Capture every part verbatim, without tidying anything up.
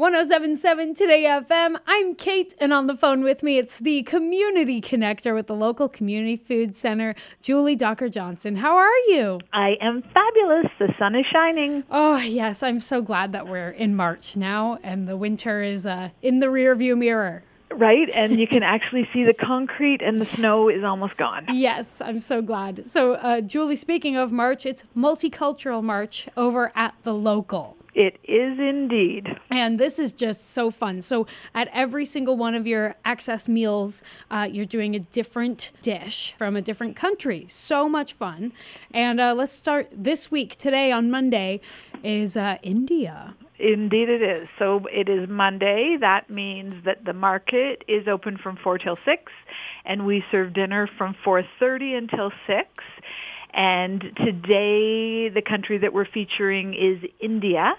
oh seven point seven Today F M. I'm Kate, and on the phone with me, it's the community connector with the local community food center, Julie Docker-Johnson. How are you? I am fabulous. The sun is shining. Oh, yes. I'm so glad that we're in March now, and the winter is uh, in the rearview mirror. Right, and you can actually see the concrete and the snow is almost gone. Yes, I'm so glad. So, uh, Julie, speaking of March, it's Multicultural March over at the local. It is indeed. And this is just so fun. So at every single one of your access meals, uh, you're doing a different dish from a different country. So much fun. And uh, let's start this week. Today on Monday is uh, India. Indeed it is. So it is Monday. That means that the market is open from four till six, and we serve dinner from four thirty until six. And today, the country that we're featuring is India.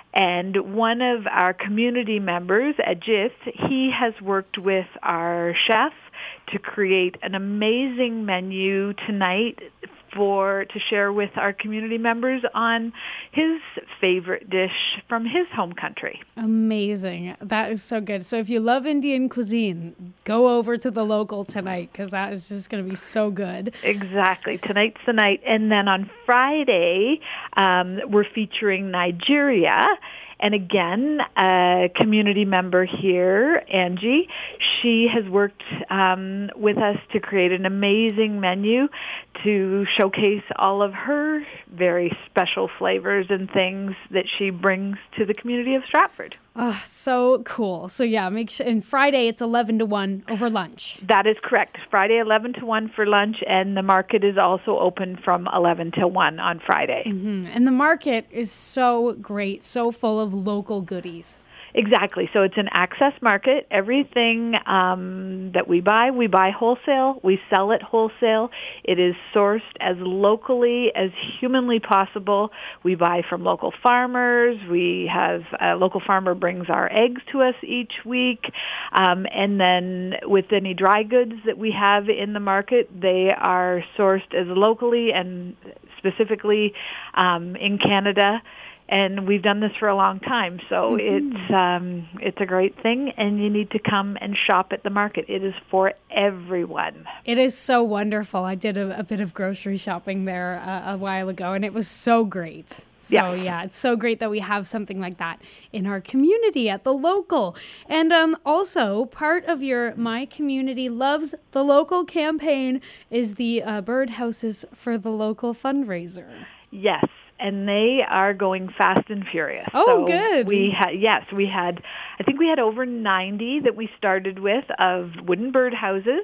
And one of our community members, Ajit, he has worked with our chef to create an amazing menu tonight for to share with our community members on his favorite dish from his home country. Amazing. That is so good. So if you love Indian cuisine, go over to the local tonight because that is just going to be so good. Exactly. Tonight's the night. And then on Friday, um, we're featuring Nigeria. And again, a community member here, Angie, she has worked um, with us to create an amazing menu to showcase all of her very special flavors and things that she brings to the community of Stratford. Oh, so cool. So yeah, make sure, and Friday it's eleven to one over lunch. That is correct. Friday eleven to one for lunch, and the market is also open from eleven to one on Friday. Mm-hmm. And the market is so great, so full of local goodies. Exactly. So it's an access market. Everything um, that we buy, we buy wholesale. We sell it wholesale. It is sourced as locally as humanly possible. We buy from local farmers. We have a local farmer brings our eggs to us each week. Um, and then with any dry goods that we have in the market, they are sourced as locally and specifically um, in Canada. And we've done this for a long time, so mm-hmm. it's um, it's a great thing, and you need to come and shop at the market. It is for everyone. It is so wonderful. I did a, a bit of grocery shopping there uh, a while ago, and it was so great. So, yeah. yeah, it's so great that we have something like that in our community at the local. And um, also, part of your My Community Loves the Local campaign is the uh, birdhouses for the local fundraiser. Yes. And they are going fast and furious. Oh, so good. We had yes, we had. I think we had over ninety that we started with of wooden birdhouses,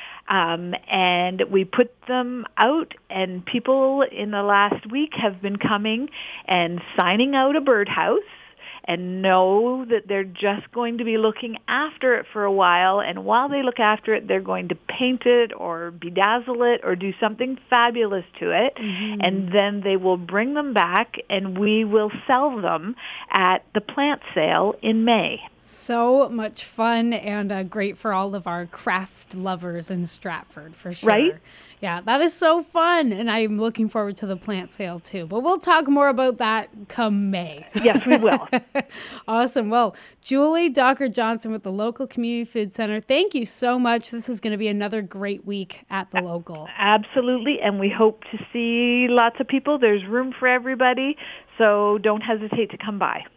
um, and we put them out. And people in the last week have been coming and signing out a birdhouse, and know that they're just going to be looking after it for a while. And while they look after it, they're going to paint it or bedazzle it or do something fabulous to it. Mm-hmm. And then they will bring them back, and we will sell them at the plant sale in May. So much fun and uh, great for all of our craft lovers in Stratford, for sure. Right? Yeah, that is so fun. And I'm looking forward to the plant sale, too. But we'll talk more about that come May. Yes, we will. Awesome. Well, Julie Docker-Johnson with the local community food center, thank you so much. This is going to be another great week at the local. Absolutely. And we hope to see lots of people. There's room for everybody. So don't hesitate to come by.